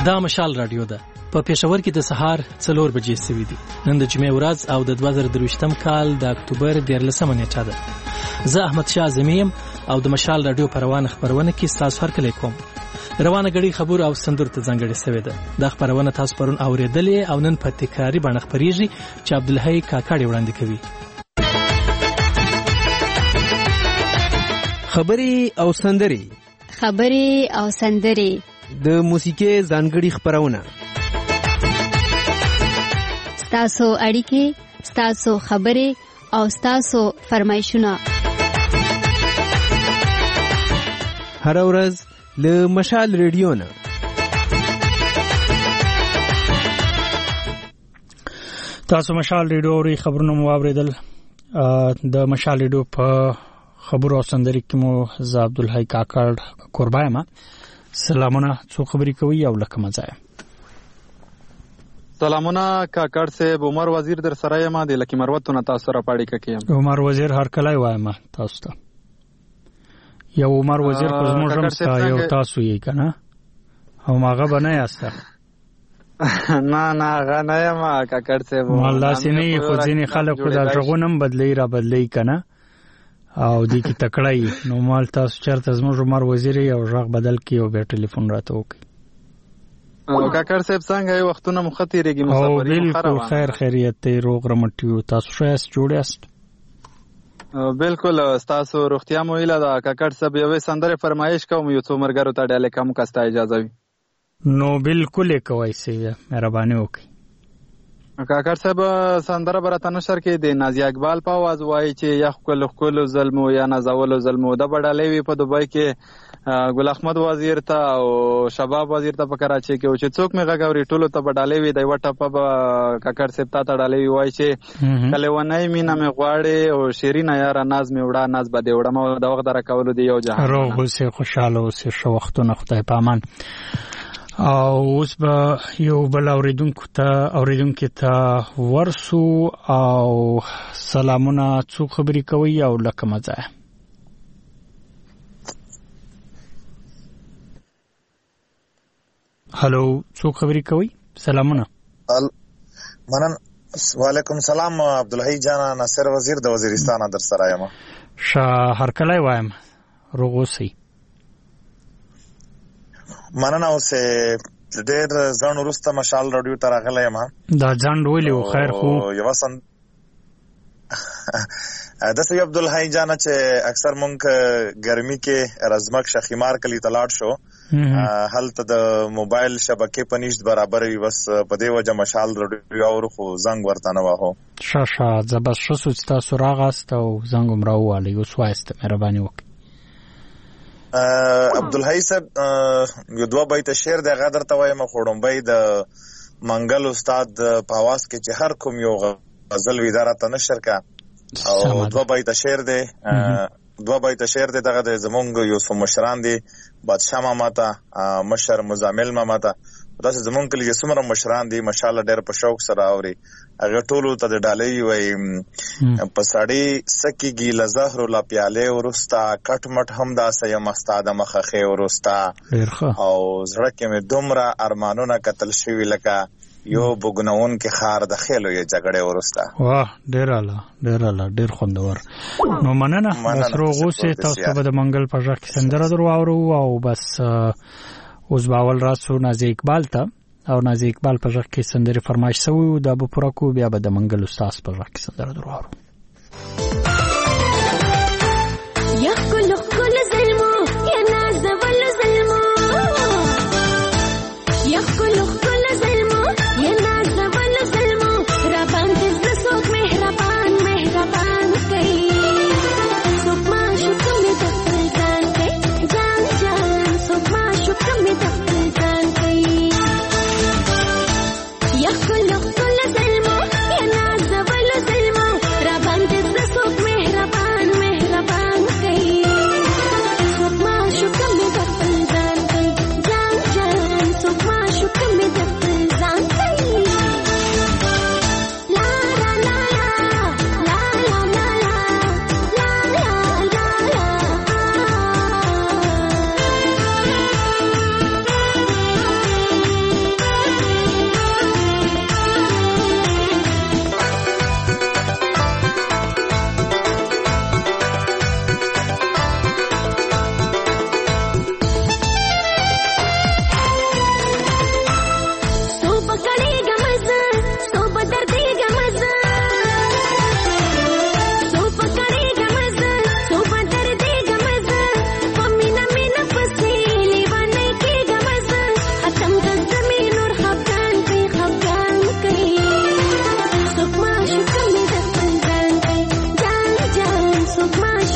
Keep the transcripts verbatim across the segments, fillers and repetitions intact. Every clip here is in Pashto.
دا مشال رادیو ده. په پېښور کې د سهار څلور بجې سوي دي. نن د جمعې ورځ او د دوه زره درویشتم کال د اکتوبر دیارلسمه نیټه ده. زه احمد شاه اعظمي یم او د مشال رادیو په روانه خپرونه کې ستاسو هرکلی کوم. روانه غړي خبر او سندر ته ځانګړې سوې ده. دا خبرونه تاسو پرون اورېدلې او نن په تکراري بڼه خپرېږي چې عبدالحی کاکړ وړاندې کوي. خبري او سندري خبري او سندري د موسیقي ځانګړي خبرونه، ستاسو اړیکې، ستاسو خبرې او ستاسو فرمایشونه هر ورځ له مشال ریډیو نه. تاسو مشال ریډیو اوري خبرونه مو اوریدل. د مشال ریډیو په خبرو او سندري کې مو ز عبدالحی کاکړ قربای ما. سلامونه، څو خبرې کوي او لکه مزه. سلامونه کاکړ صاحب، عمر وزیر در سره یم د لکی مروتونه تاسو را پاړی ککې. عمر وزیر هر کله وایم تاسو ته. یو عمر وزیر کو زموږ سره یو تاسو یې کنه او ماغه بنه یاسته. نه نه هغه نه یم کاکړ صاحب. والله سینې خو ځینې خلک خو دا ژغونم بدلی را بدلی کنه او دې کې تکړای نو مال تاسو چرته زموږ عمر وزیر یو ژغ بدل کی او به ټلیفون راته وکي. او کاکړ صاحب څنګه یو وختونه مخاطرېږي مسافرین خو بالکل خیر خیریت ته روغ رمټیو. تاسو شایست جوړ یاست؟ بالکل، تاسو روغتیا مو هیله ده. کاکړ صاحب یوې سندره فرمایش کوم یو څو مرګرو ته ډاله کم کاسته اجازه وي. نو بالکل کوي سي مهرباني وکي. کاکړ صاحب سندره برته نشر کې د نازي اقبال په आवाज وایي چې یخ کول کول ظلمو یا نازول ظلمو د بډالې وی په دوبای کې ګل احمد وزیر ته او شباب وزیر ته په کراچي کې او چې څوک می غاوري ټولو ته بډالې وی د وټه په کاکړ صاحب ته ډالې وای چې کله ونای مینا می غواړي او شیرین یار ناز می وړه ناز بده وړه مو د وخت درکول دی یو جهان روغ سه خوشاله او سه شو وختونه خدای پامان. او اوس به یو بل اوریدونکو ته اوریدونکو ته ورسو او سلامونه، څو خبرې کوي او لکه مزه. هلو، څو خبرې کوي؟ سلامونه. منن. وعلیکم سلام عبدالحی جان، ناصر وزیر د وزیرستان در سره یم. شاه هر کله وایم روغوسی. مننه. اوسه ډېر ځان ورسته مشال رادیو ته راغلی یم. دا ځان ویلو خیر خو یو سن داسې عبدالحی جان چې اکثر مونږ ګرمي کې رزمک شخیمار کلی تلاړ شو، هلته د موبایل شبکې په نشت برابر وي، بس په دې وجه مشال رادیو اورو خو زنګ ورته نه وهو. ښه ښه زه بس ښه سوچ تاسو راغاست او زنګ هم راووالی. اوس وایسته مهرباني وکړئ. عبدالحی صاحب یو دوه بیته شعر دی هغه درته وایم. خو ډومبی د منګل استاد په اواز کې چې هر کوم یو غزل وي دا راته نشر کا او دوه بیته شعر دی دوه بیته شعر دی دغه د زمونږ یو څو مشران دي، بادشاه ماما ته، مشر مزامل ماما ته، داسې زمونږ کلي چې څومره مشران دي ماشاءالله ډېر په شوق سره اوري. هغه ټولو ته د ډالۍ وایي په سړی سکیږي له زهرو له پیالې وروسته، کټ مټ هم داسې یم ستا د مخه ښې وروسته، او زړه کې مې دومره ارمانونه کتل شوي لکه یو بوګنون کې خار د خېلو یې جګړې وروسته. واه ډېر اعلی ډېر اعلی ډېر خوندور. نو مننه. بس روغ اوسئ. تاسو ته به د منګل په غږ کې سندره در واورو او بس اوس به اول راسو نازي اقبال ته او نازي اقبال په غږ کې سندرې فرمایش سوی دا به پوره کو، بیا به د منګل استاد په غږ کې سندره در واورو. یا کل کل ظلمو یا نازول ظلمو یا کل کل ظلمو یا نازول ظلمو ربان دې څوک مهربان مهربان کوي څوک ما شکر مې د ځان کوي ځان جان څوک ما شکر مې د ځان کوي یا کل کل ظلمو یا نازول ظلمو ربان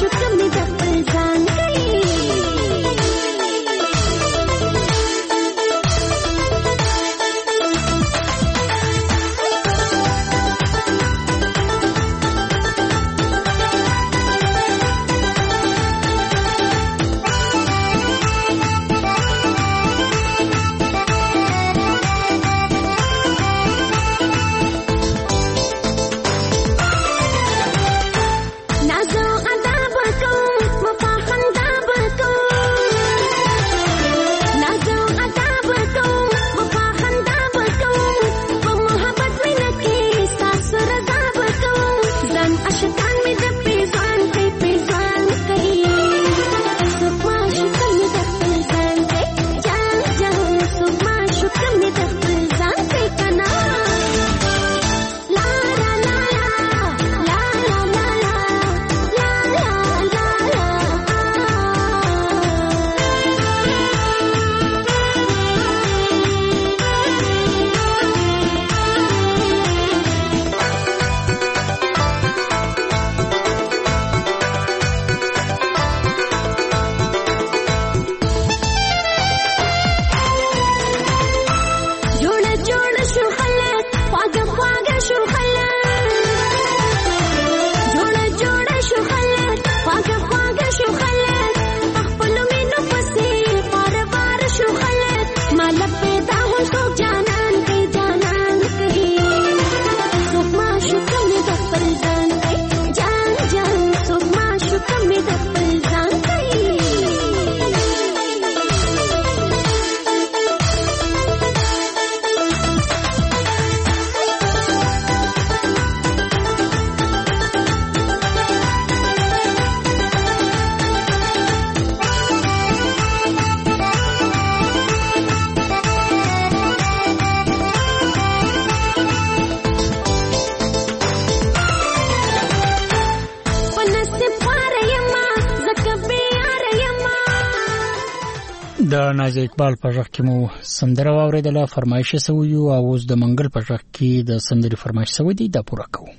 د نازیه اقبال په ژغ کې مو سندره واورېدله، فرمایش یې سوی و او اوس د منګل په ژغ کې د سندرې فرمایش سوی دی، دا پوره کوو.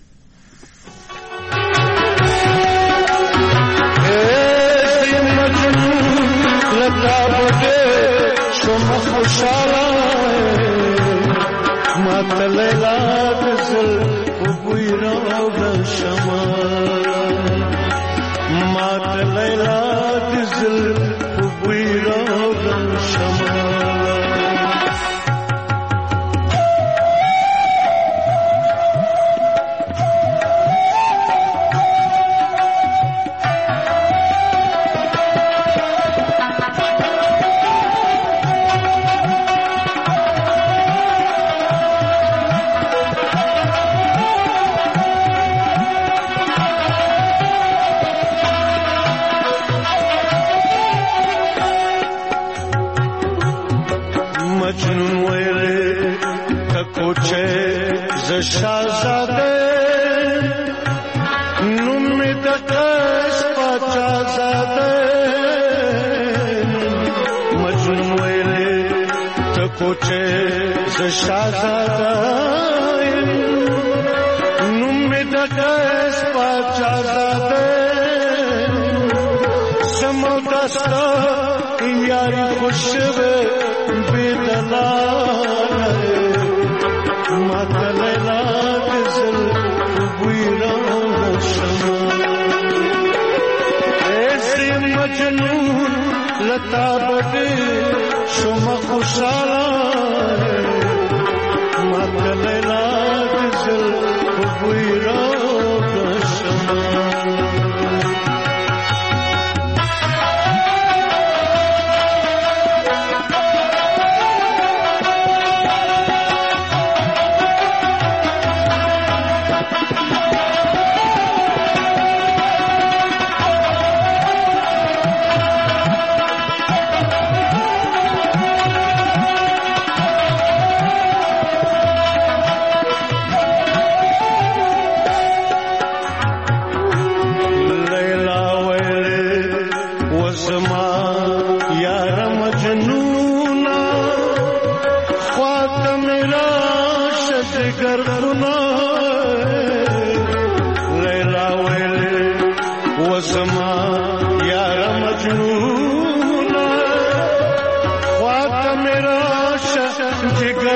Sama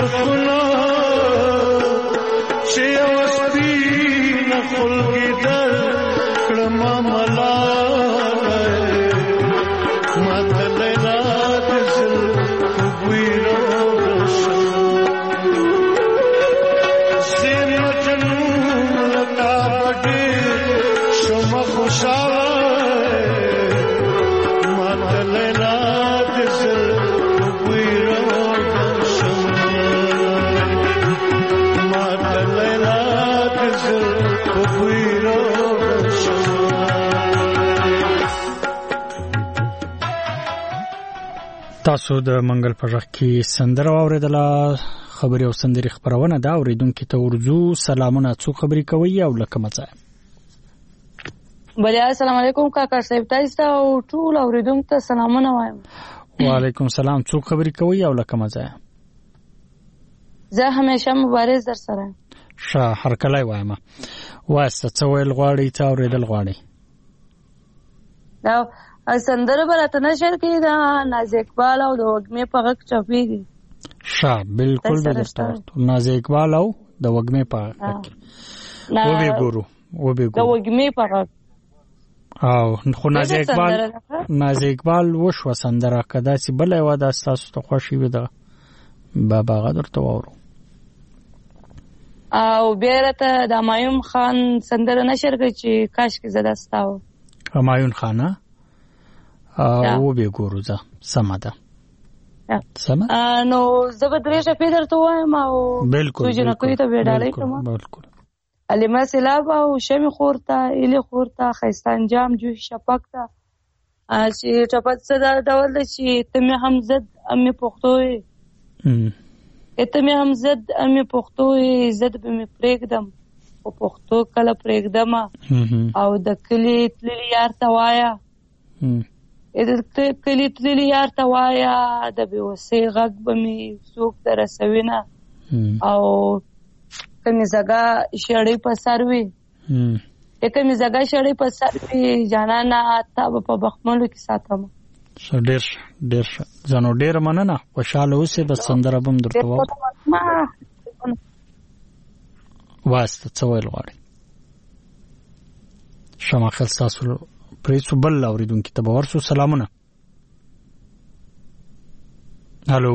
چرخونه چې وسپی نه خلګیدل کړم ملال ماته لیلا د زل ویرو سین مجنون لکا بډې شوم خوشاله ماته لیلا د زل ویرو ماته لیلا د زل ویرو تاسو د منګل په ژغ کې سندره واوریدله. خبري او سندري خبرونه دا اوریدونکو ته ورځو سلامونه. څو خبري کوي او لکه مزه. بله السلام علیکم کاکا صاحب تاسو او ټول اوریدونکو ته سلامونه وایم. وعلیکم السلام. څو خبري کوي او لکه مزه. زه همیشه مبارز در سره. ښه هر کله وایم. واسه څو ویل غواړي ته اوریدل غواړي. دا سندره براته نشر کې دا ناز اقبال او د وګمې په غږ چپیږي. ښه بالکل درسته. ناز اقبال او د وګمې په غږ و به ګورو و به ګورو د وګمې په غږ او خو ناز اقبال ناز اقبال وشو سندره کدا چې بل یو د تاسو ته خوشي وي دا بابا غدر ته وورو او بیرته د همایون خان سندره نشر کې چې کاش کې زده ستاو همایون خان او به ګورو ځه سم ده سم نو زه به درې شپې درته وایم او بالکل سوجنه کوي ته وډالې کوم بالکل علما سلاب او شمی خورتا الی خورتا خیستان جام جو شپک تا چې ټپت صدا ډول چې تمه همزد امي پختوي ته مې همزد امي پختوي زد به مې پرېګدم او پختو کله پرېګدم او د کلی تللی یار توایا د کلی تللی یار توایا د بيوسي غږ به مې څوک درسوینه او کمی زګه شړې په سروي کمی زګه شړې په سروي جانانا تا په بخملو کې ساتم ډېر ډېر زنو ډېر مننه خوشاله اوسې د سندره بم درته و واسطه څویل غواړي شمه خل تاسو پریسو بل اوریدونکو ته ورسو سلامونه هالو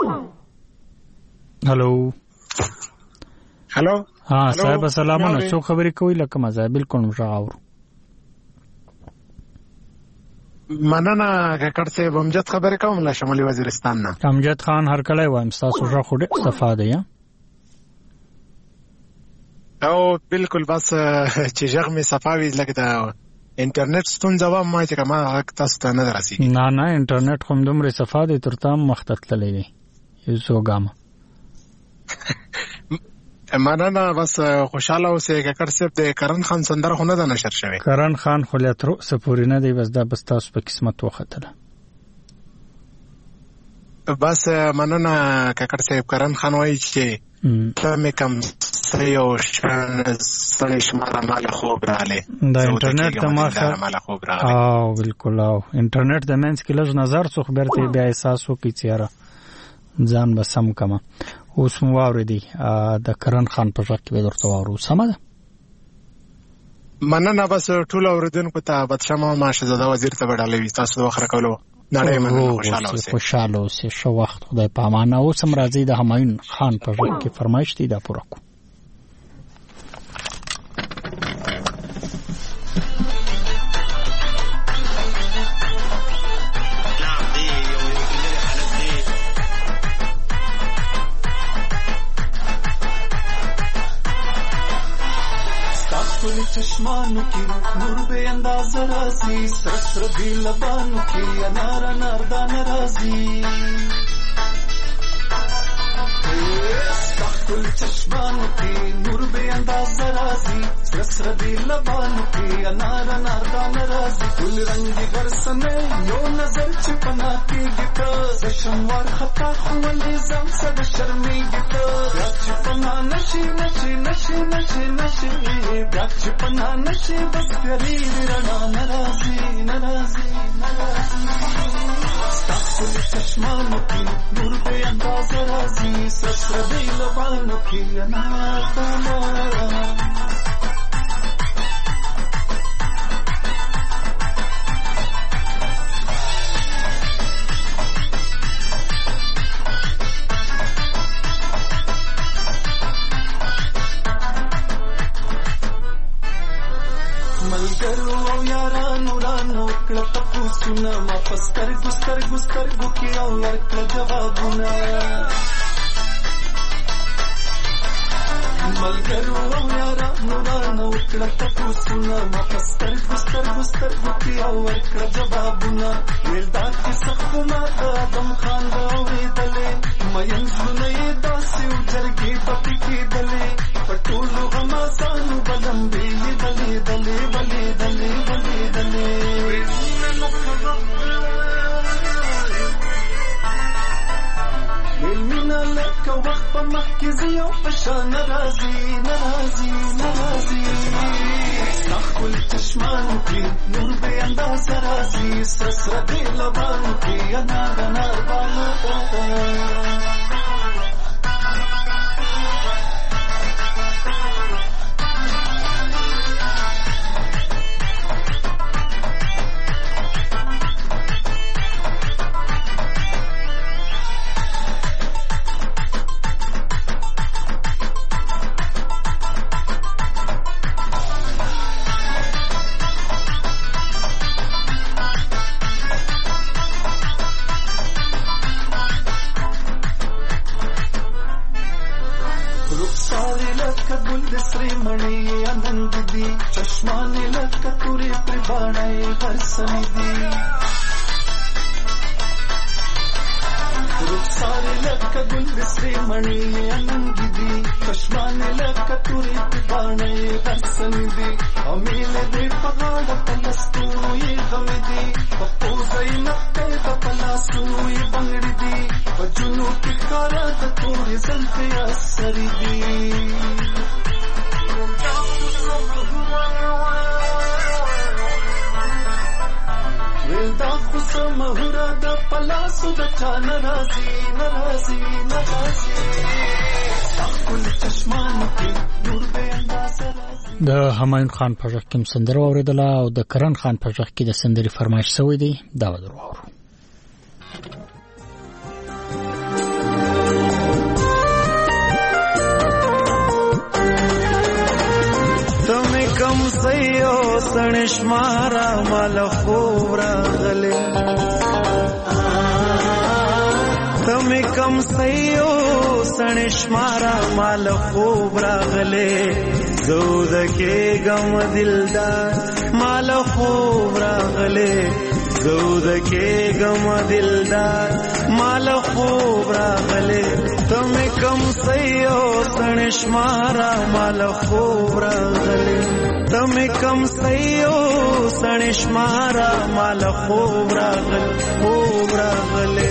هالو هالو ها صاحب سلامونه څو خبرې کوي لکه مزه بالکل مشاور مننه کاکړ صاحب امجد خبرې کوم له شمالي وزیرستان نه امجد خان هر کله وایم تاسو ښه خو ډېر استفاده یا او بالکل بس چې ژغ می صفاوي لکه دا انټرنیټ ستونزه و ما چې ما تاسو ته نه درسي نه نه انټرنیټ کوم دومره صفاده ترته مختتللې دی یو زوګام مننه بس خوشاله اوسې کاکړ صاحب د کرن خان سندره خو نه ده نشر شوی کرن خان خو له تر سپوري نه دی بس دا بس تاسو په قسمت وختله بس مننه کاکړ صاحب کرن خان وایي چې ته مې کم سيو شان سړی شماره مال خوب رااله دا انټرنیټ ته ماخه او بالکل او انټرنیټ د منځ کې لږ نظر څو خبرته بیا احساس وکړي چیرې ځان به سم کما اوس مو واوریدي د کرن خان په ځکه به درته وارو سم ده مننه بس ټول اوریدونکو ته بدشمه ماشه زده وزیر ته وډالوي تاسو وخره کولو نړۍ مننه خوشاله اوسئ خوشاله اوسئ شو وخت خدای پامانه اوس هم راځي د همایون خان په ځکه کې فرمایش دي دا پوره کو چشمانو کی نور به انداز رازی سر سر بھی لبانو کی انار انار دان رازی سخت کل چشمانو کې نور به انداز رازي سر دی لبانو کې انار انار دان رازي ګل رنگي غرسنه یو نظر چې پنا کېږي ته شموار خطا خولې زم سره شرمېږي ته بیا چې پنا نشي نشي نشي نشي نشي بیا چې پنا نشي بس پیری رڼا ناراضي ناراضي ناراضي ستاسو چشمانو کې نور به انداز رازي سر دی لبانو کې انار دان رازي ملګرو او یارانو رانو کړه تپوسونه ما په سترګو سترګو سترګو کې او ورکړه جوابونه ملګرو او یارانو رانو کړه تپوسونه ما په سترګو سترګو سترګو کې او ورکړه جوابونه ویل دا کیسه خو ما د ادم خان راورېدلې مین زړونه یې داسې و جرګې پکې کېدلې په ټولو غمازانو به لمبې یې بلېدلې بلېدلې بلېدلې ویل مینه لکه وخت په مخکې زه یو په شان ناراضي ناراضي ناراضي ستا ښکلي چشمانو کې نور بې اندازه راځي سره سره دې لبانو کې انار انار باڼه چشمانې لکه تورې پرې باڼه یې غرڅنې دي رخسارې لکه ګل د سرې مڼې یې اننګې دي چشمانې لکه تورې پرې باڼه یې غرڅنې دي او میلې دې په غاړه په لستوڼو یې غمې دي په پوزه یې نقطه یې ده په لاسونو یې بنګړې دي په جونو کې ښکاره د تورې زلفې اثرې دي دا خو سمهوره د پلاسو د چا ناراضي ناراضي ناراضي ستا ښکلي چشمانو کې نور بې اندازه راځي. د همایون خان په غږ کې م سندره واورېدله او د کرن خان په غږ کې د سندرې فرمایش شوی دی. دا به در واورو. کم سیو سنش مارا مال خوب راغلے تم کم سیو سنش مارا مال خوب راغلے زود کے غم دلدار مال خوب راغلے زود کے غم دلدار مال خوب راغلے تم کم سیو سنش مارا مال خوب راغلے تم کم سیو سنش مارا مال خوب راغل خوب راغلے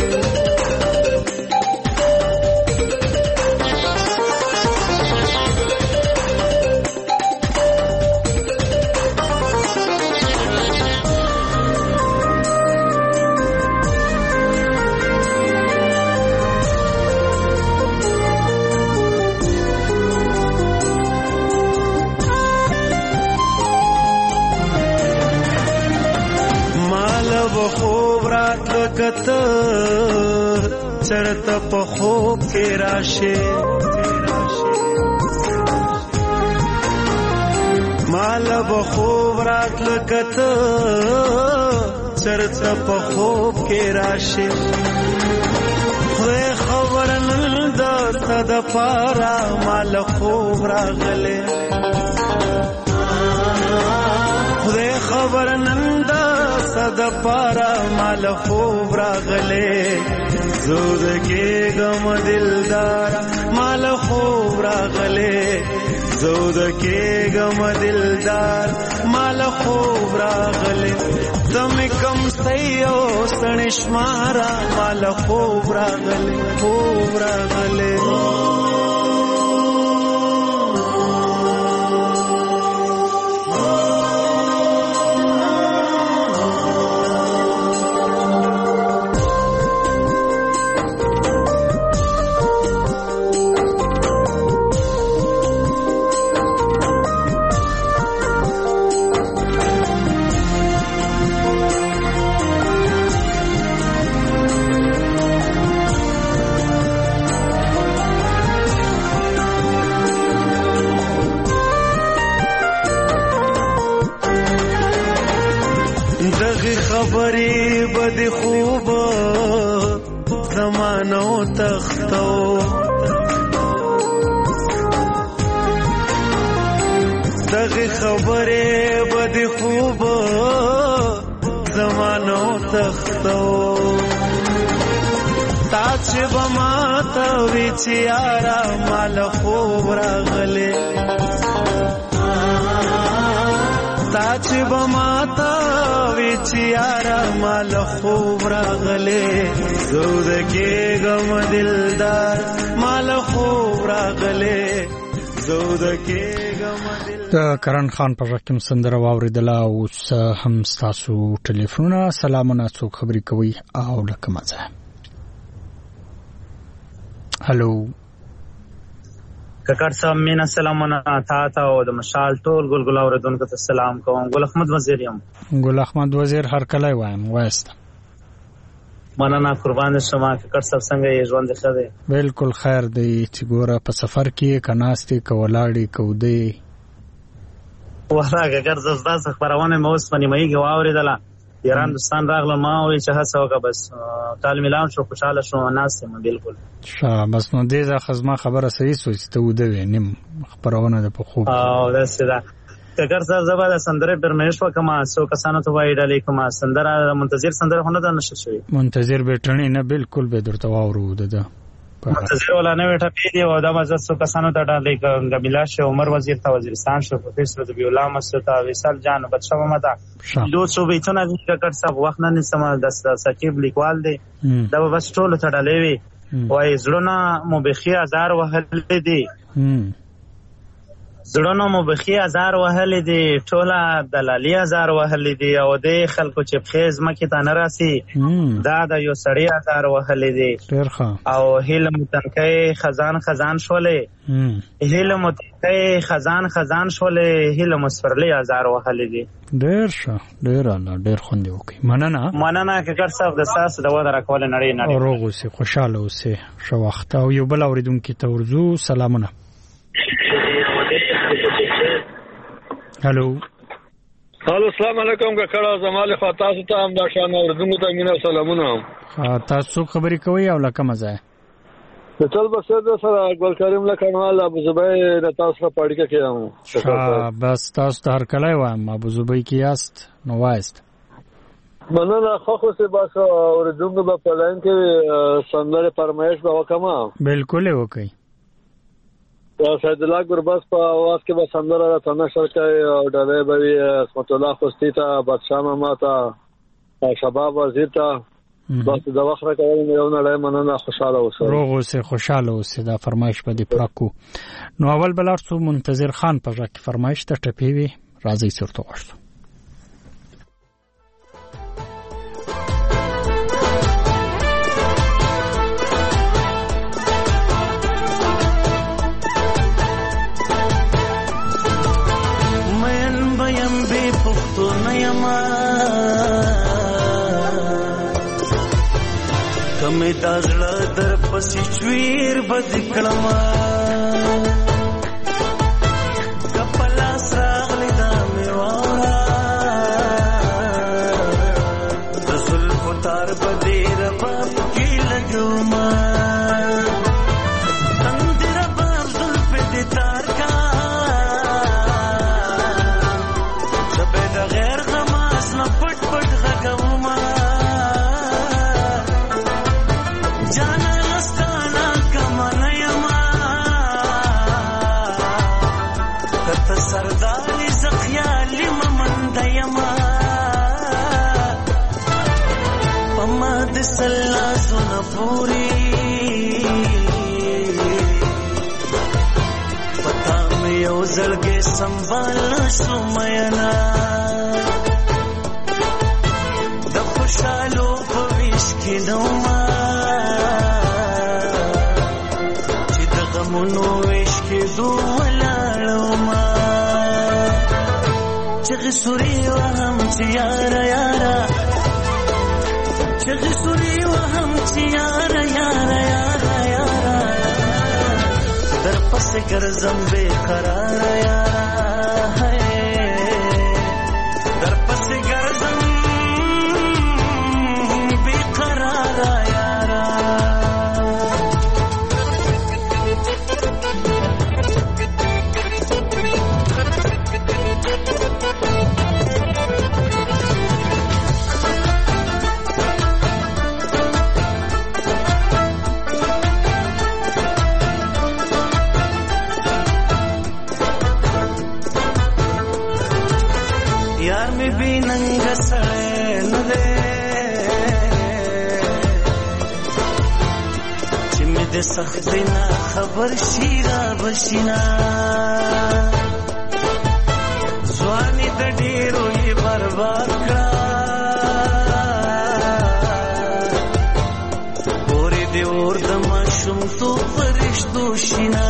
خوب رات لکت چرت په خوب کې راشه مال به خوب رات لکت چرت په خوب کې راشه خو خبر نن د صد پارا مال خوب راغله خو خبر نن د صد پارا مال خوب راغلے زود کېږم دلدار مال خوب راغلی زود کېږم دلدار مال خوب راغلی زمې کم سی او ستړې شماره مال خوب راغلی خوب راغلی خبری بد خوب زمانو تختو دغه خبری بد خوب زمانو تختو تا چې بما ته وی چې یارا مال خوب راغله تا چې بما ته وی چې یارا مال خوب راغله زود کېږم دلدار مال خوب راغله زود کېږم د کرن خان په رقم سندره واوریدله اوس هم تاسو ټلیفونونه سلامونه څوک خبرې کوي او لکه مزه هلو ککړ صاحب مینا سلامونه تا ته او د مشال ټول ګل ګل اوریدونکو ته سلام کوم ګل احمد وزیر یم ګل احمد وزیر هر کله وایم وایست مننه قربان شما ککړ صاحب څنګه یې ژوند ښه دی بالکل خیر دی چې ګوره په سفر کې کناستې کولاړي کودې واه ککړ صاحب تاسو خبرونه مې اوس باندې مې واوریدله ایران دوستان راغله ما وی چې هڅه وکړه بس تعال ملام شو خوشاله شو ناس یم بالکل ښه بس نو دې ځکه خزما خبره صحیح سوچ ته ودوي نیم خبرونه د په خوب او دا سدا کګر صاحب زبا د سندره پرمیش وکما سو کسانو ته وای ډالې کومه سندره منتظر سندره هونه ده نشه شوی منتظر بیٹنی نه بالکل به درته واورو ده منتظر ولا نه وټه پی دی او دا مزه سو کسانو ته ډالې غمیلا شه عمر وزیر ته وزیرستان شو پروفیسور د بیولا مسعود وصال جان بچو متا دو سو بیتونه کګر صاحب وخت نه سم د سکیب لیکوال دی دا بس ټول ته ډالې وی وای زړونه مو بخي هزار وهل دی زړونو مو بخي هزار وهل دي ټوله دلالي هزار وهل دي او د خلکو چې خیز مکه ته نه راسي دا د یو سړی هزار وهل دي او هیله متنکي خزان خزان شولې هیله متنکي خزان خزان شولې هیله مسفرلي هزار وهل دي ډېر ښه ډېر الله ډېر خوندې وکي مننه مننه ککړ صاحب د ساس د ودا راکول نړۍ نړۍ روغ اوسې خوشاله اوسې ښه وخت او یو بل اوریدونکو ته ورزو سلامونه هلو هلو السلام علیکم ککړه زماله خوا تاسو ته هم دا شان اوردونکو ته مینا سلامونه تاسو خبرې کوي او لکه مزه د ټول بسره سره ګل کریم لکنوال ابو زبیر د تاسو په اړیکه کې یم بس تاسو ته هر کله وایم ابو زبیر کې یاست نو وایست مننه خو خو سه بس اوردونکو په پلان کې سندره فرمایش به وکما بالکل وکي سید الله ګرباس په आवाज کې به سندره راته نشر کوي او ډلې به اسمت الله خوستی ته بادشاہ ماما ته شباب وزیر ته بس د وخت راکول یو نه مننه خوشاله اوسه روغ اوسه خوشاله اوسه دا فرمایش په دې پراکو نو اول بلار څو منتظر خان په ځکه فرمایش ته ټپی وي راځي سرته وښته کمه تازړه در پسې چویر بد کړما کپلا سراغلی دا میوارا رسول پتار بدیر باب کی لګوما تندر باب زلف دې تار کا شپه د غیر غماس نه پټ پټ غګوما سرداري زخيالي ممند يما پما د سلا سن پوری پتا مې یو زړګې سنبال شو مینا د خوشالو په ویش کې نوما چې د غمونو ویش کې دو ولاړو ما چې سوري وهم چې یارا یارا چغ سوري وهم چې یارا یارا یارا یارا در پس ګرځم بے قرار یارا در پس ګرځم بے قرار یارا ننګ سړی نه دی چې مې د سختۍ نه خبر شي را بشینا ځواني د ډېرو یې برباد کړه پورې دې اور د ماشومتوب په رشتو شینا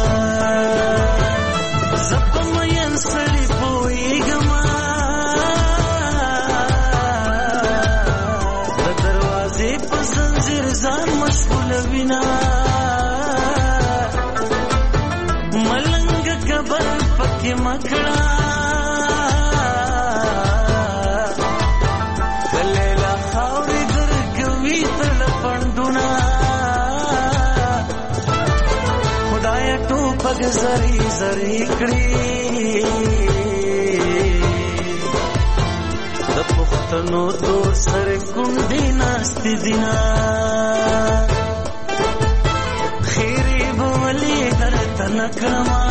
زه په مین سړي پوهېږمه زان مشغول وینا ملنګ کبر پکې مکړه کلیلا خاورې درګوي تل پندونه خدای ټوپک زری زری کړی د پښتنو تور سره کونډې ناستې دینا خیری بولی درته نکړما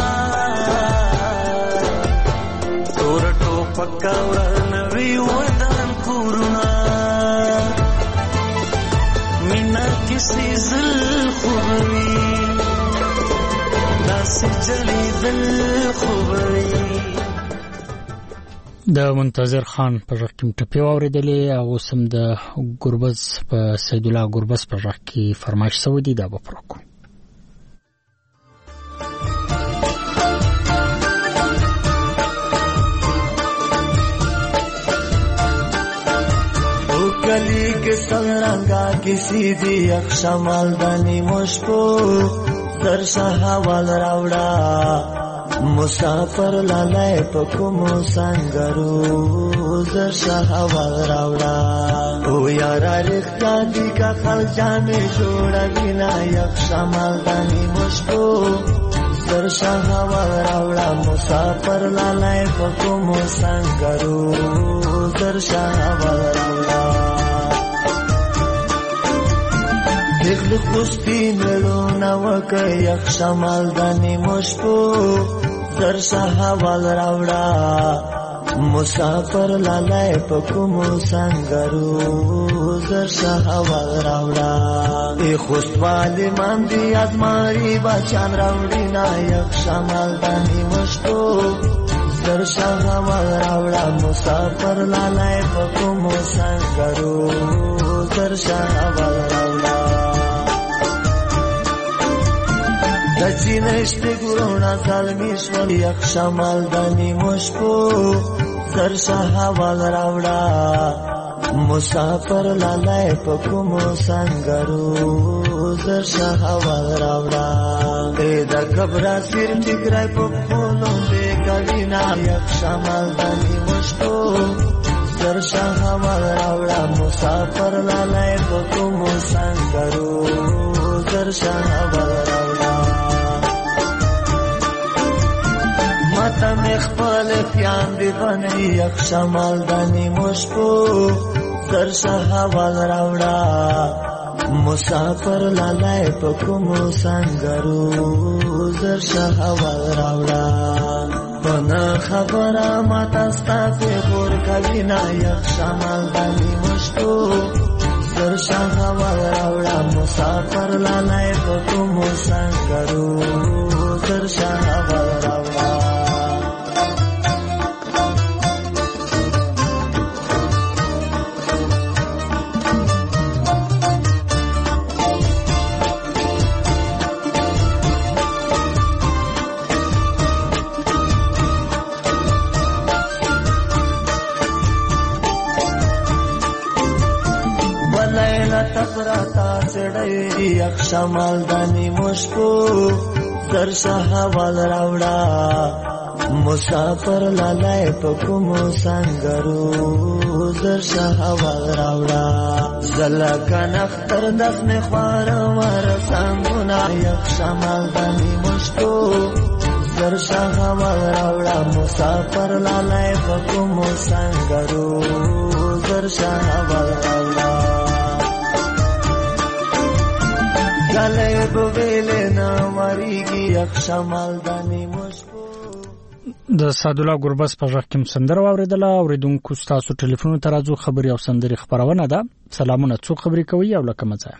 تور ټوپک ورنوي ودان کورونه مینا کسی زل خوبوي داسې جلیدل خوبوي د منتظر خان په ژغ کې ټپې واورېدلې او اوس هم د ګربز په سید الله ګربز په ژغ کې فرمایش شوی دی دا به پوره کړو. गली के संरंगा किसी दी अक्षमाल दानी मुश्को दर्शा हवाल रावड़ा मुसाफर लालाय पकुमो संगरू दर्शा हवाल रावड़ा ओ यारा रिख्ता दी का खलजा में जोड़ा बिना अक्षमाल दानी मुश्को दर्शा हवाल रावड़ा मुसाफर लालाय पकुमो संगरू दर्शा हवाल रावड़ा دخل خوستی ملو نوک یک شمال دانی مشکو درشا حوال راوڑا مسافر لالای پکمو سنگرو درشا حوال راوڑا ای خوست والی من دی ادماری بچان راوڑی نا یک شمال دانی مشکو درشا حوال راوڑا مسافر لالای پکمو سنگرو درشا حوال راوڑا دچی نشتی گرونا سالمیشون یک شمال دانی مشکو درشا حوال راوڑا مسافر لالای پکمو سنگرو درشا حوال راوڑا ایدا کبرا سیر ٹکرائی پکولون بے کبینا یک شمال دانی مشکو درشا حوال راوڑا مسافر لالای پکمو سنگرو درشا حوال راوڑا ماتا مخبال پیان دی بنی یک شمال دانی مشکو درشا حوال راوڑا مسافر لالای پکمو سنگرو درشا حوال راوڑا پنا خبره ماته ستا پیغور کوي نه یخ شمال باندې مشکو زر شاه حوال راوړه مسافر لالای په کومو سنګرو زر شاه حوال راوړه تپراتا سړی یخ شمال دانی مشکو زر شاه حوال راوړه مسافر لالای په کومو سنګرو زر شاه حوال راوړه زلکن اختر دخن خوار ور سنگونا یخ شمال دانی مشکو زر شاه حوال راوړه مسافر لالای په کومو سنګرو زر شاه حوال راوړه د سعد الله ګربز په ژغ کې سندره واوریدله. اوریدونکو ستاسو ټلیفون ته راځو خبري او سندري خبرونه ده. سلامونه، څوک خبري کوي او لکه مزه؟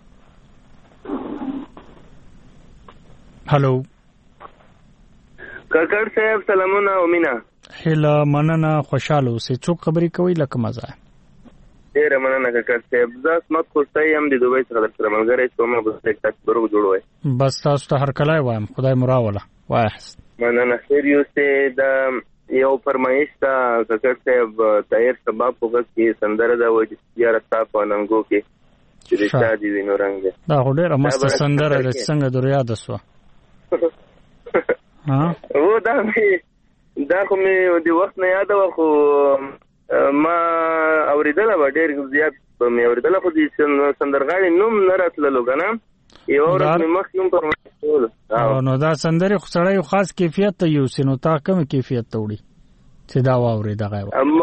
هالو کاکړ صاحب، سلامونه او مینا. هله مننه، خوشاله اوسئ. څوک خبري کوي لکه مزه؟ ډیره مننه کاکړ صاحب. زه اسمت خوشتای هم د دوبۍ څخه درسره ملګری شوم. بس یک تاسو برو جوړوي. بس تاسو ته هر کله وایم خدای مو راوله. وایست مننه. خیر یو سه د یو فرمایش تا کاکړ صاحب طاهر سبا په وخت کې سندره دا وایي چې زیارت تا په ننګو کې چې د چا دی وینو رنګ دا ډیره مست سندره ده. څنګه در یاد شو؟ ها و دا دا خو مې د وخت نه یاد و، خو ما اوریدله به ډېر زیات مې اوریدله، خو د سندرغاړي نوم نه راتللو که نه. یو ورځ مې مخکې هم فرمایش کولو. نو دا سندرې خو سړی خاص کیفیت ته یوسي، نو تا کوم کیفیت ته وړي چې دا واورې دغه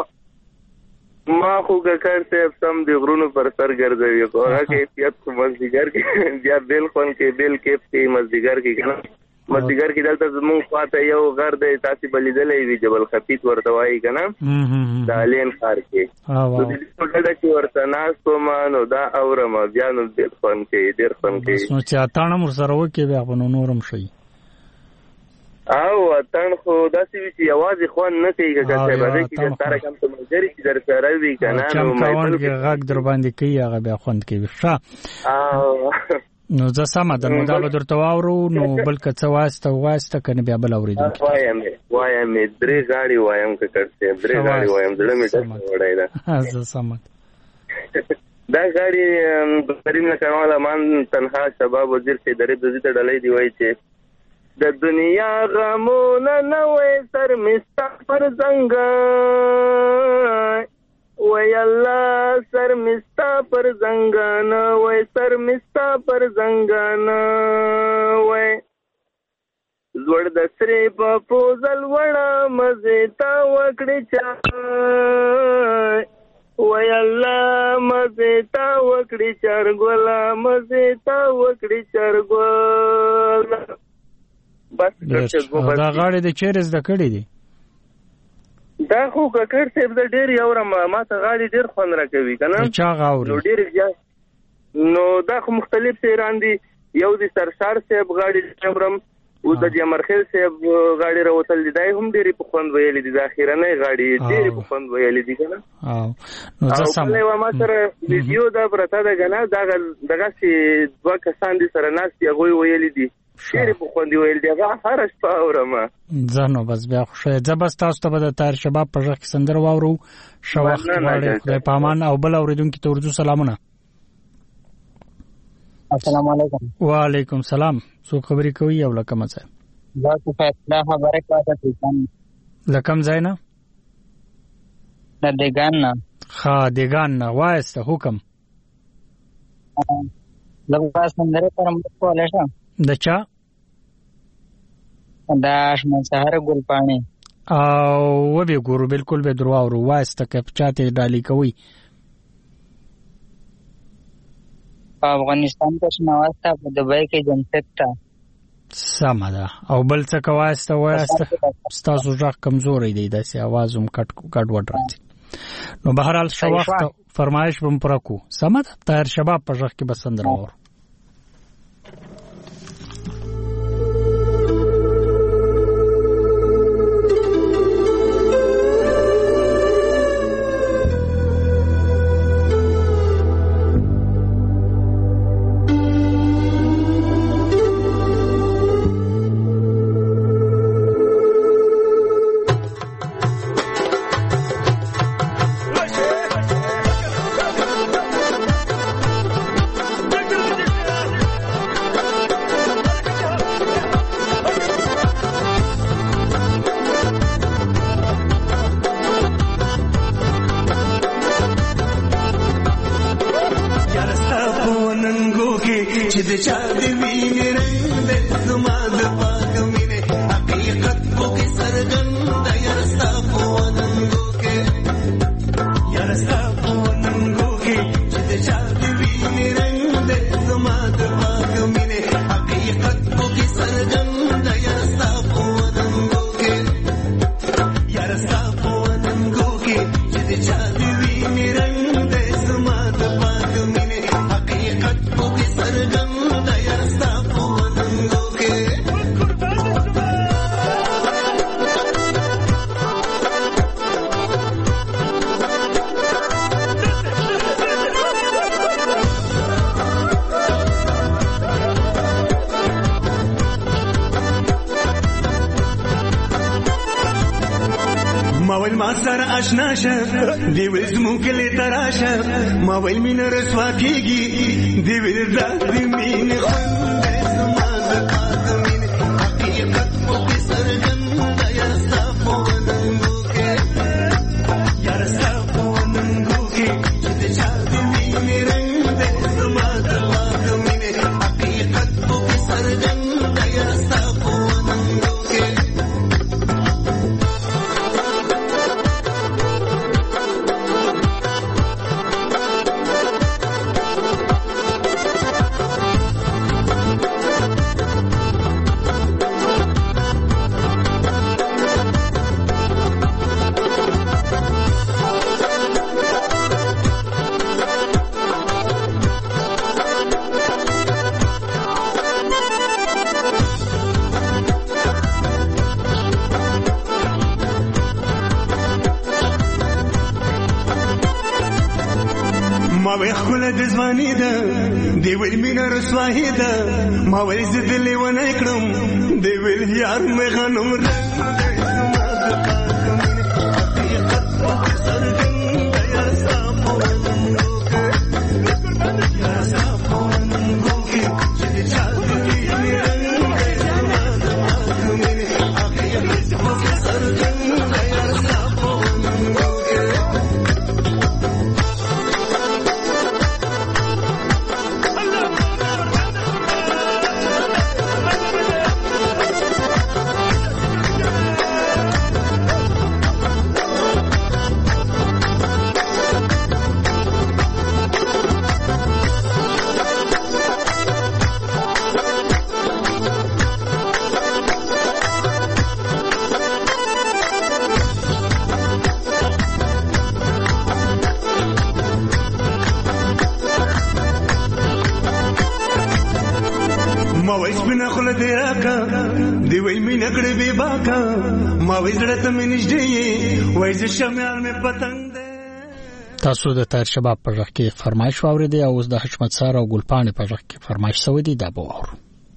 ما خو کاکړ صاحب سم د غرونو پر سر ګرځوي، خو هغه کیفیت خو مازدیګر کې بیا بیل خوند کې بیل کیف کې مازدیګر کې که نه مازدیګر کې دلته زمونږ خواته یو غر دی، تاسې به لیدلی وي، جبل خفیت ورته وایي که نه، د الین ښار کې. نو د دې ډډه چې ورته ناست وم نو دا اورم بیا نو ډېر خوند کوي، ډېر خوند کوي. نو چې اتڼ هم ورسره وکړې بیا خو نو نور هم ښایي. او اتڼ خو داسې وي چې یوازې خوند نه کوي که صاحب، هغې کې سره کم څه ملګري چې در سره وي که نه، چم کاون کې غږ در باندې کوي هغه بیا خوند کوي. ښه نو زه سمه ده، نو دا به درته واورو. نو بل که څه واسطه واسطه که نه بیا بل اورېدونکي وایم وایم درې غاړې وایم کاکړ صاحب، درې غاړې وایم، زړه مې ډک وړی ده. زه سمه دا غاړې کریم نکرمال امان تنها شباب وزیر چې درې دوزي ته ډلۍ دی وایي چې د دنیا غمونه نه وای سر مې ستا پر زنګان وای الله سر مستا پر زنګان وای سر مستا پر زنګان وای زوړ د سری په پوزل وړه مزه تا وکړي چا وای الله مزه تا وکړي چار ګولا مزه تا وکړي چار ګولا. بس دا غاړې د چیرز د کړي دي دا خو کاکړ صاحب د ډېر یورم ما ته غاړې ډېر خوند راکوي که نه. چا غاوري؟ نو ډېر زیات نو دا خو مختلف شاعران دي. یو د سرشار صاحب غاړې اورم، اوس د جمرخیل صاحب غاړې راوتل دي، دا هم ډېرې په خوند ویلې دي. د اخرنۍ غاړې ډېرې په خوند ویلې دي که نه. او بله یوه ما سره ویډیو دا پرته ده که نه، دغسې دوه کسان دي سره ناست دي، هغوی ویلې دي ډېرې په خوند ویل دي، هغه هره شپه اورم. زه نو بس بیا خو ښه زه بس تاسو ته به د طاهر شباب په غږ کې سندره واورو. ښه وخت غواړئ، خدای په امان. او بل اورېدونکي ته ورځو سلامونه. السلام علیکم. وعلیکم سلام. څوک خبرې کوي او له کومه ځای؟ دا صفیالله خبرې کوه د دیګان. له کوم ځای نه؟ د دیګان نه. ښه دیګان نه وایسته حکم. زه سندرې سره مرسته کولی شم؟ د چا؟ د احمد سهر ګلپاڼې. او وبې ګورو بالکل به در واورو. وایسته که په چا ته یې ډالۍ کوئ؟ په افغانستان کې شناوسته، په دبۍ کې جمشید ته. سمه ده. او بل څه کوایسته وایسته ستاسو غږ کمزوري دی داسې اواز هم کټ کټ وډ راځي. نو بهرحال شو وخت فرمایش بم پرکو سمه ده. طاهر شباب په غږ کې به سندره وره. دی ویل زمون کلی تراشه ما ویل مین رسوا کیږي دی ویل دا دی مین خوند زما د قدمین حقیقت مو کې سرګند یا صافو ننګو کې یا صافو ننګو کې چې چا دی مین رنگ زما د قدمین حقیقت مو کې سرګند یا صافو ننګو کې ما وی خپل د ځواني ده دی ویل مینه رسوایی ده ما وی زه د لیونی کړم دی ویل یار مې غنم تاسو د طاهر شباب په غږ کې فرمایش واوریدئ او اوس د حشمت سار او ګلپاڼې په غږ کې فرمایش شوی دی. دا به واورو.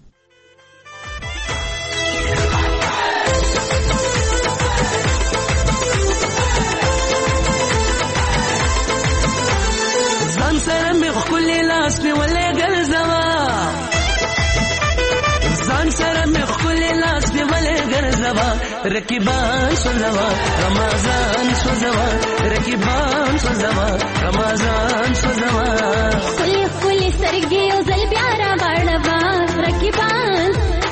ځان سره مې ښکلې لاس مې ولې ګرځوه ځان سره مې ښکلې لاس مې ولې ګرځوه رقیبان سوځوه رمضان سوځوه رقیبان سوځوه رمضان سوځوه ښکلې ښکلې سترګې یو ځل بیا راواړوه رقیبان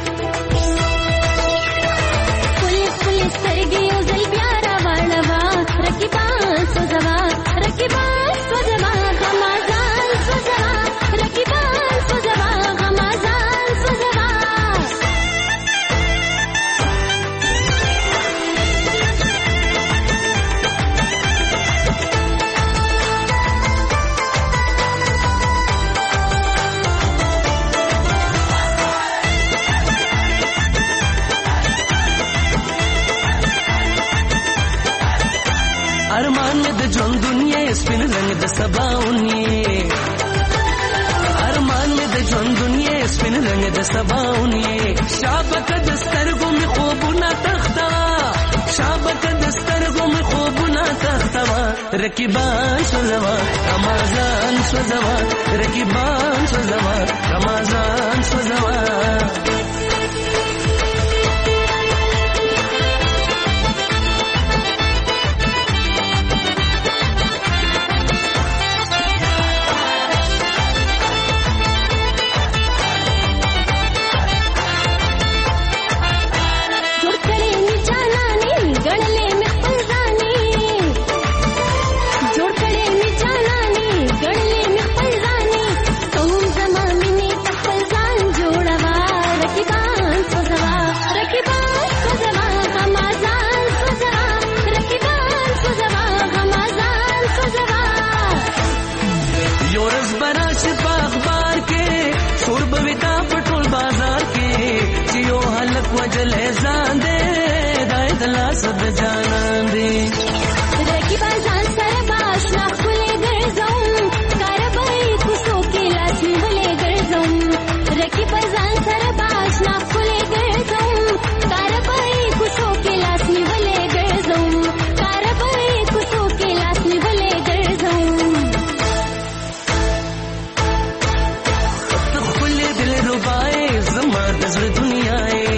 ښکلې ښکلې سترګې یو ځل بیا راواړوه رقیبان سوځوه رقیبان سوځوه رمضان سوځوه رقیبان سوځوه رمضان سوځوه ارمان مې د ژوند دنیا سپین رنگ د سباونی ارمان مې د ژوند دنیا سپین رنگ د سباونی شابک د سترګو مې خوبونه تختا شابک د سترګو مې خوبونه تختا رقیبان شو زما رمضان شو زما رقیبان شو زما رمضان شو زما वजल जान दे दाय दला सब जान दे रकी बाजान सर बाश ना खुले घर जाऊं कारबाई कुसो के लाश में भले घर जाऊं रकी बाजान सर बाश ना खुले घर जाऊं कारबाई कुसो के लाश में भले घर जाऊं कारबाई कुसो के लाश में भले घर जाऊं तो खुले दिल रुबाए जमा दज़ दुनिया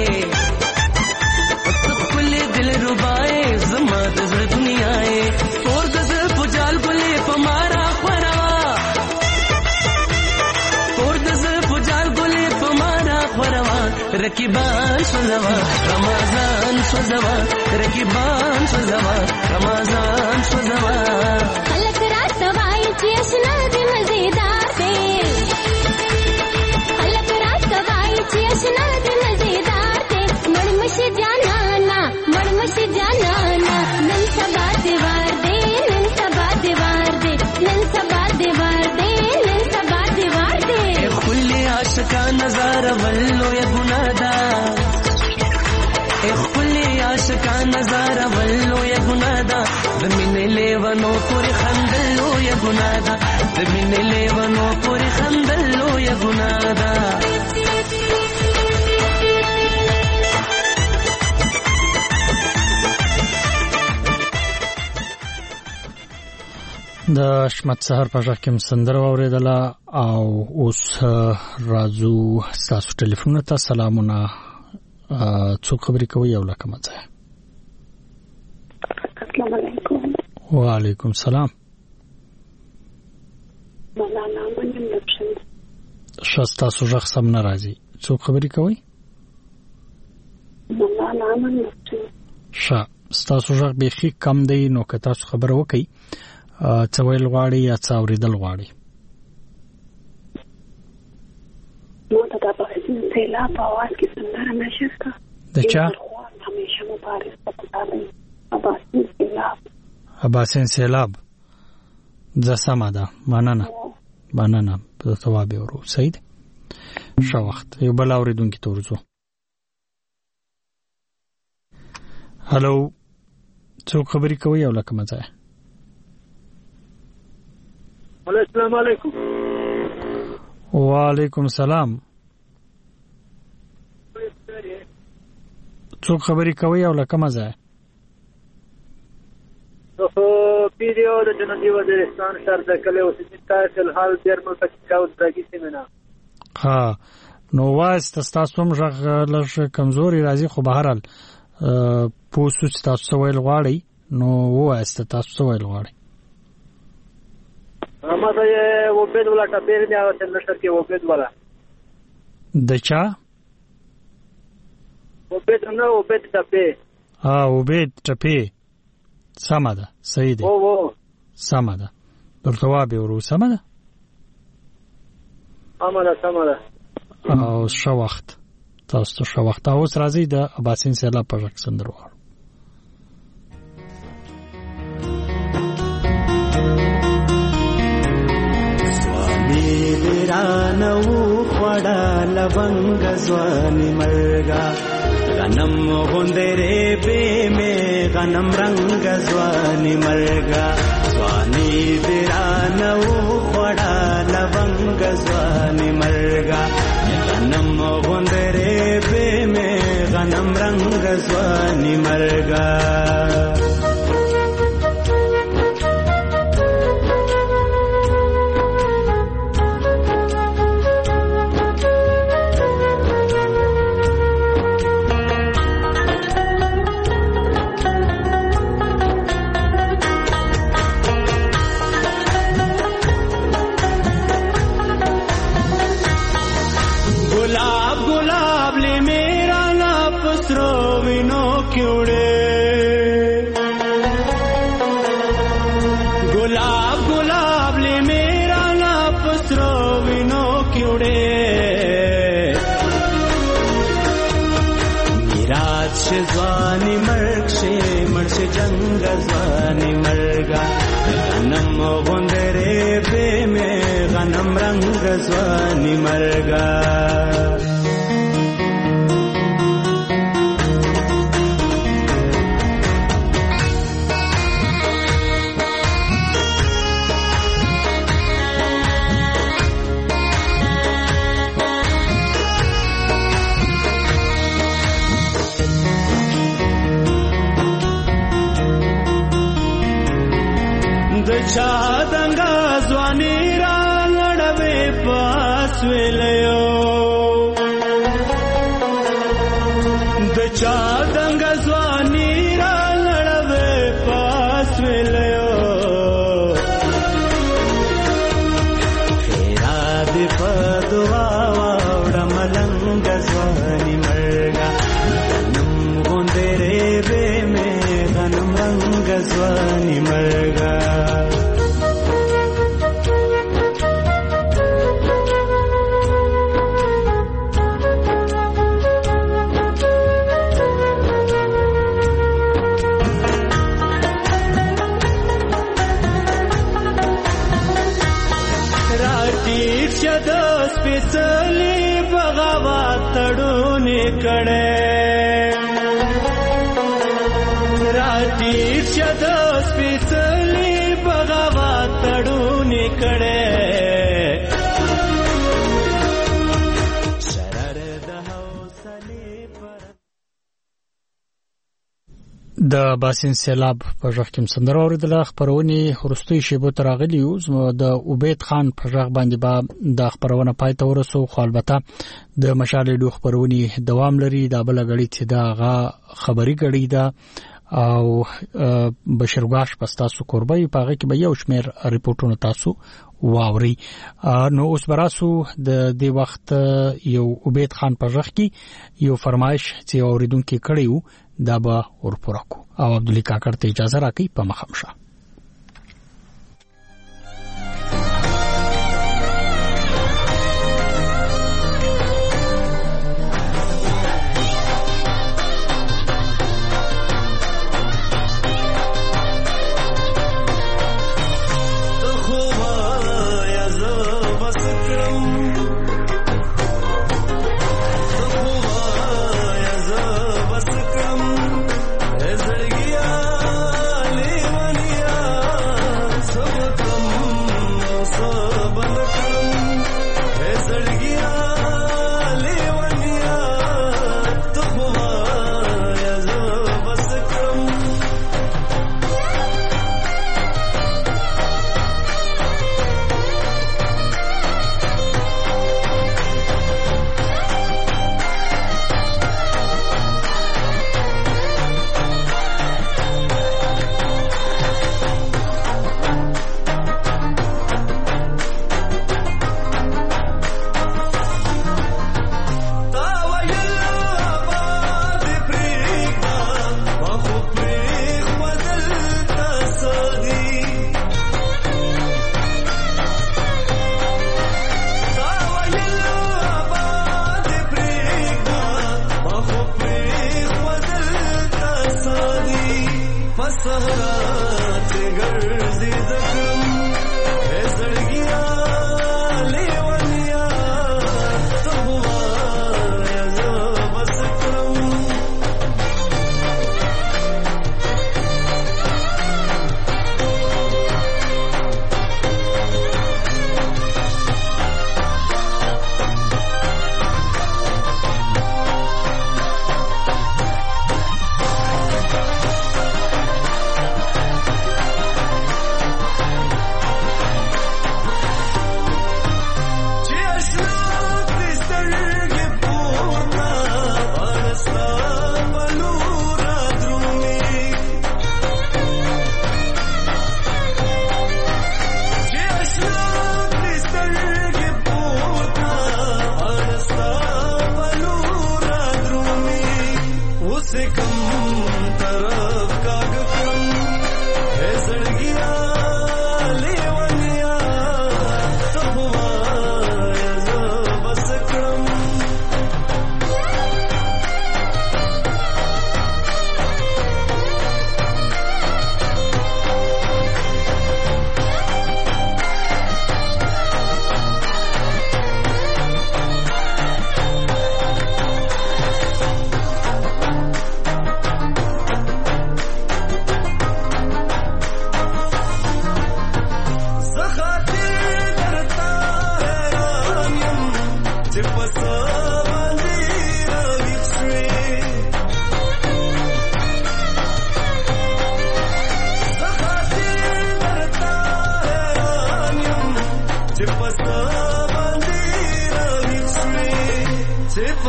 रकीबान शो जवा रमजान शो जवा रकीबान शो जवा रमजान शो जवा खलक रात वाई चेशना दे मजेदार दे खलक रात वाई चेशना दे मजेदार दे मड़मश जाना ना मड़मश जाना ना नन सबा दीवार दे नन सबा दीवार दे नन सबा दीवार दे नन सबा दीवार दे खुले आशिका नजारा वल्लो या गुनादा ए खुले आशिका नजारा वल्लो या गुनादा दमिने लेवनो पूरी खंदलो या गुनादा दमिने लेवनो पूरी खंदलो या गुनादा د شمت سحر په ځکه کوم سندره اوریدله او اوس راځو تاسو ټلیفون ته سلامونه څو خبرې کوي یو لکه مزه السلام علیکم وعلیکم السلام مولانا منم لپشن شاستا سوجخ سم ناراضي څو خبرې کوي مولانا منم لپشن شا ستا سوجخ به خې کم دی نو که تاسو خبر وکړي څویل غواړي یا څاوریدل غواړي نو دا په سیلا په आवाज کې سندره نشسته د چا همیشه مبارک پتاله اباسین سیلاب اباسین سیلاب ځه سمه ده مننه مننه په توابه ورو سید شو وخت یو بل اوریدونکو ته ورځو هالو څوک خبرې کوي او لکه مزه السلام علیکم وعلیکم السلام څوک خبرې کوي او لکه مزه نو پیډیو د جنوبي وزیرستان شهر د کله اوسېدونکو فل حال ډیر ملک کاوت دغه سیمه ها نو واسط تاسو هم ژغ لږ کمزوري راځي خو بهر حال پوسو تاسو ویل غواړي نو واسط تاسو ویل غواړي اما دا وبید ولا ټپیر دی او تل نشته کې وبید ولا دچا وبید نو وبید ټپې ها وبید ټپې سمه ده صحیح ده او او سمه ده درته وابه ورو سمه ده امانه سمه ده او شو وخت تاسو شو وخت اوس راځي د اباسین سیلا په ځک سندرو رانو خوڑا لونگ زوانی مرگا غنم غندرے پے میں غنم رنگ زوانی ځواني مرګا ځواني درانو وړا لونګ ځواني مرګا غنم غوندره به مې غنم رنگ ځواني مرګا ځواني مرګ شي مرشي جنگ ځواني مرګا غنم غوندره به مې غنم رنگ ځواني مرګا چا دنګا ځواني را لړوي پاس ویلو د چا دنګا ځواني را لړوي پاس ویلو خیرا دې په دعا وړ ملنګ ځواني مرګا غنم غوندره به مې غنم رنگ ځواني مرګا سپېڅلې بغاوت تړونې کړې راټیټ شه د سپېڅلې بغاوت تړونې کړې د باسین سیلاب په ژغ کې سندره اوریدله. خبرونه وروستۍ شیبو تر راغلي یو د عبید خان په ژغ باندې با د خبرونه پای ته ورسو. خو البته د مشالې دوه خبرونه دوام لري. دا بل غړي چې دا غا خبري غړي دا او بشرګاش پستاسو قربای پاغه کې به یو شمیر ریپورتونه تاسو واوري. نو اوس براسو د دې وخت یو عبید خان په ژغ کې یو فرمایش چې اوریدونکو کړیو دا به ورپورکو او عبدالله کاکړ ته اجازه راکړي په مخامشه.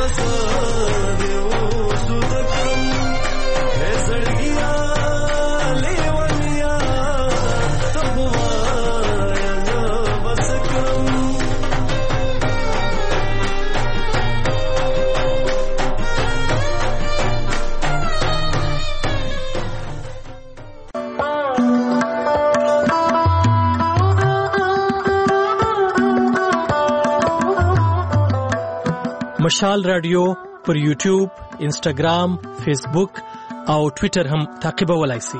مشال رادیو پر یوټیوب، انسټاګرام، فیسبوک او ټوئیټر هم تعقیبولای شئ.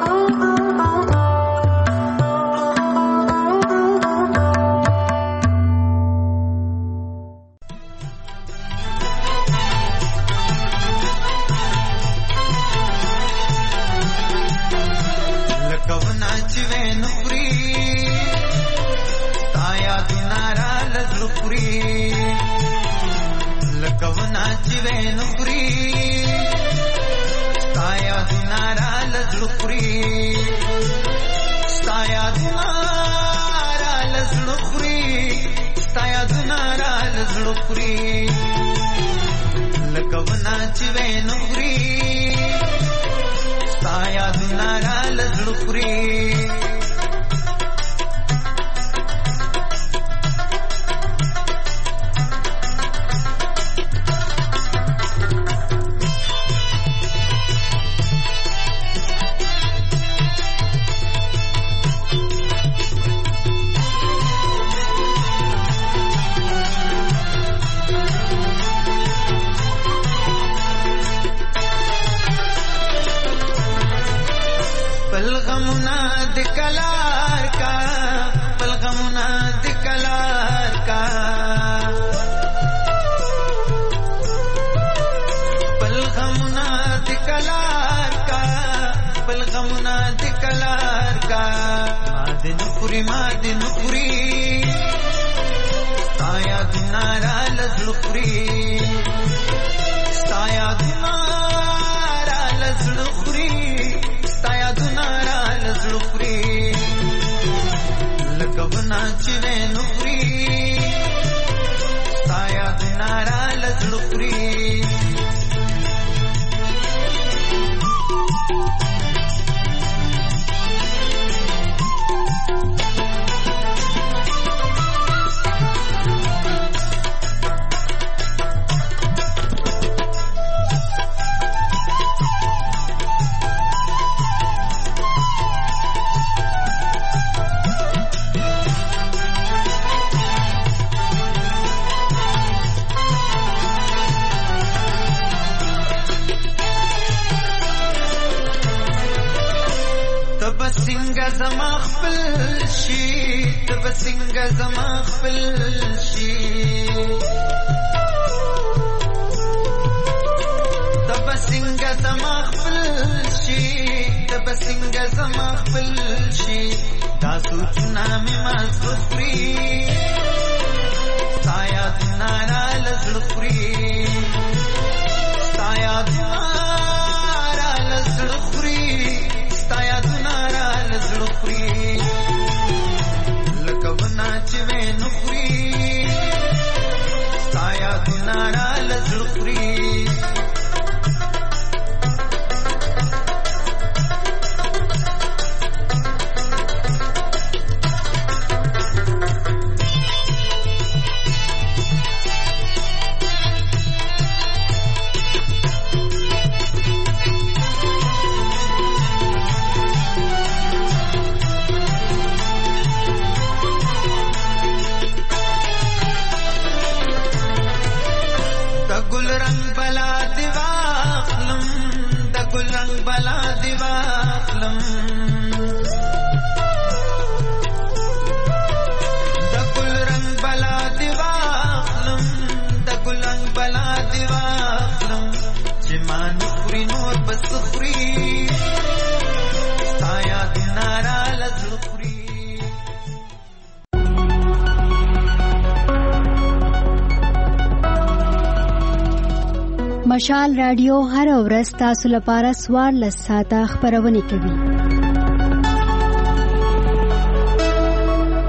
مشال رادیو هر ورځ تاسو لپاره څوارلس ساعته خپرونه کوي.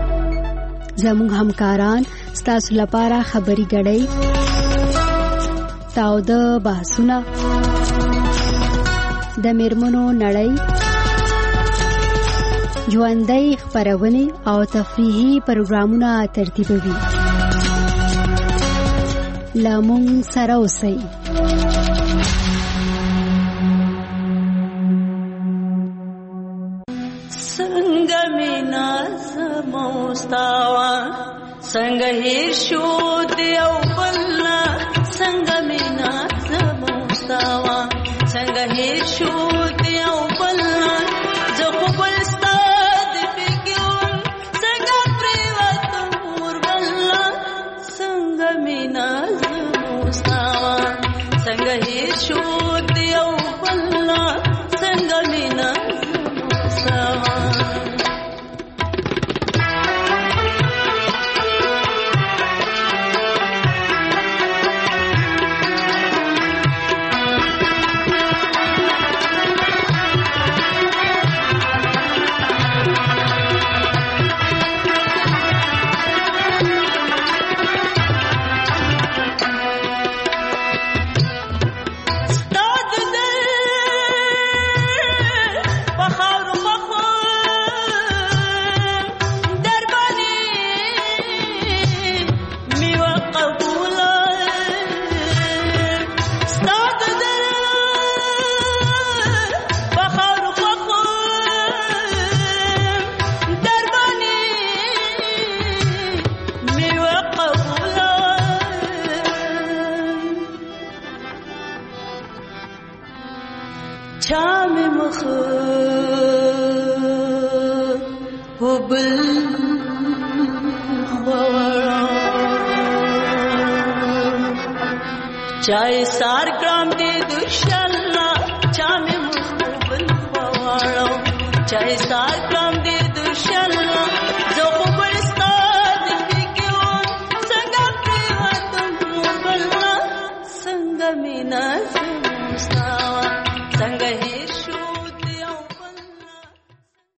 زموږ همکاران ستاسو لپاره خبري غړي تاوده بحثونه د میرمنو نړۍ ژوندۍ خپرونې او تفریحي پروګرامونه ترتیبوي. له موږ سره اوسئ. څنګه مینا زموستاوا څنګه هیر شو دیو بلنا څنګه مینا زموستاوا څنګه هیر شو دیو بلنا زه خو بل ستاد فکرون څنګه پریوت مور بلنا څنګه مینا زموستاوا څنګه هیر شو دیو بلنا څنګه مینا زموستاوا. چای سار ګرام دې دوشلا چا مې مخبل خواړو چای سار